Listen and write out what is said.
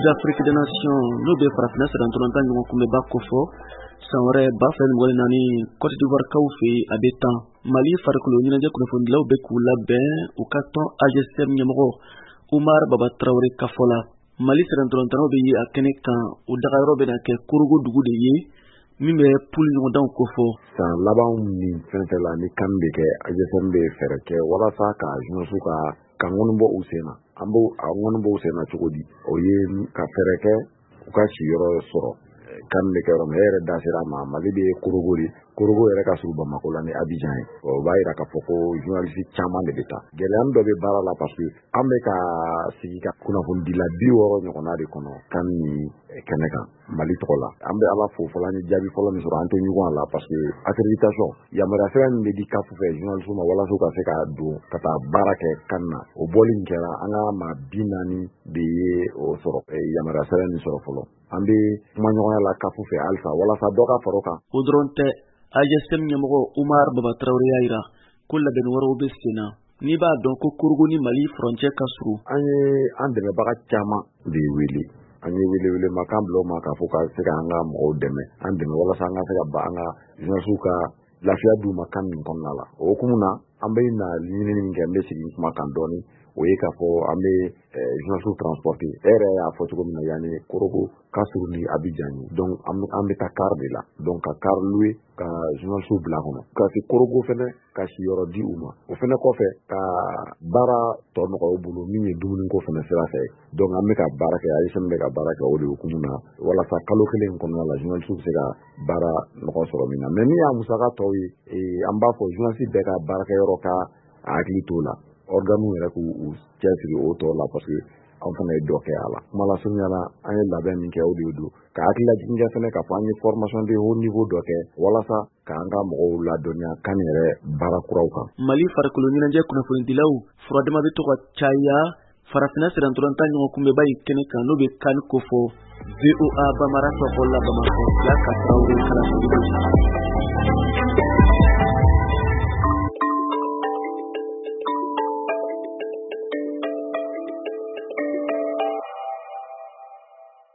d'Afrique des Nations n'o bɛ farafinna sirantɔlɔnta ɲɔgɔn kunbɛba kofɔ san wɛrɛ 2024 Côte d'Ivoire kaw fɛ a bɛ tan. Mali farikolo ɲɛnajɛ kunnafonidilaw bɛ k'u labɛn u ka tɔn AGSM ɲɛmɔgɔ Umar Baba Traoré ka fɔ la. Mali sirantɔlɔntanaw bɛ ye a kɛnɛ kan u dagayɔrɔ bɛna kɛ Korogo dugu de ye min bɛ poule ɲɔgɔndanw kofɔ. San laban min fɛn fɛn la ni kan bɛ kɛ AGSM bɛ fɛɛrɛ kɛ walasa ka jeunesse ka ŋɔni bɔ u sen na. An b'o a ŋɔni bɔ u sen na cogo di? O ye ka fɛɛrɛ kɛ u ka siyɔrɔ sɔrɔ. Kan bɛ kɛ yɔrɔ min, e yɛrɛ da sera ma Mali bɛ Korogo de. Korogo yɛrɛ ka surun Bamako la ni Abidjan ye. O b'a yira k'a fɔ ko journaliste caman de bɛ taa. Gɛlɛya dɔ bɛ baara la parce que an bɛ ka sigi ka kunnafonidila 60 ɲɔgɔnna de kɔnɔ kan ni kɛnɛ kan Mali tɔgɔ la. An bɛ Ala fo fɔlɔ ni jaabi fɔlɔ min sɔrɔ an tɛ ɲugun a la parce que accréditation yamaruya sɛbɛn min bɛ di CAF fɛ journaliste ma walasa ka se ka don ka taa baara kɛ kan na. O bɔli min kɛra an ka maa 40 de ye o sɔrɔ yamaruya sɛbɛn min sɔrɔ fɔlɔ. An bɛ kuma ɲɔgɔnya la CAF fɛ halisa walasa dɔ ka fara o kan. O dɔrɔn tɛ AGSM ɲɛmɔgɔ Umar Baba Traoré y'a jira ko labɛn wɛrɛw bɛ sen na. N'i b'a dɔn ko Korogo ni Mali frontière ka surun. An ye an dɛmɛbaga caman de wele. An ye wele makan bila o ma k'a fɔ ka se ka an ka mɔgɔw dɛmɛ. An dɛmɛ walasa an ka se ka ba an ka jeunesse ka lafiya d'u ma kan min kɔnɔna la. O hukumu na an bɛ na ɲinini min kɛ n bɛ segin kuma kan dɔɔni. O ye k'a fɔ an bɛ jeunesse transporter. E yɛrɛ y'a fɔ cogo min na yanni Korogo ka surun ni Abidjan ye. Donc an bɛ taa car de la. Donc ka car louer ka jeunesse bila kɔnɔ. Ka se Korogo fɛnɛ ka siyɔrɔ di u ma. O fɛnɛ kɔfɛ ka baara tɔ nɔgɔya u bolo min ye dumuniko fɛnɛ sira fɛ. Donc an bɛ ka baara kɛ AGSM bɛ ka baara kɛ o de hukumu na walasa kalo kelen kɔnɔna la journaliste bɛ se ka baara nɔgɔ sɔrɔ min na. Mais min y'a musaka tɔw ye an b'a fɔ journaliste bɛɛ ka baarakɛyɔrɔ ka hakili t'o la. Organe yɛrɛ k'u cɛsiri o tɔ la parce que an fana ye dɔ kɛ a la. Kuma la surunya la an ye labɛn min kɛ o de don. Ka hakililajigin kɛ fɛnɛ k'a fɔ an ye formation de haut niveau dɔ kɛ walasa k'an ka mɔgɔw ladɔnniya kan yɛrɛ baara kuraw kan. Mali farikolo ɲɛnajɛ kunnafonidilaw furadama bɛ to ka caya farafinna sirantɔlɔnta ɲɔgɔn kunbɛba in kɛnɛ kan n'o bɛ kan kofɔ VOA Bamara tɔgɔ la Bamako la ka Traoré kalanso.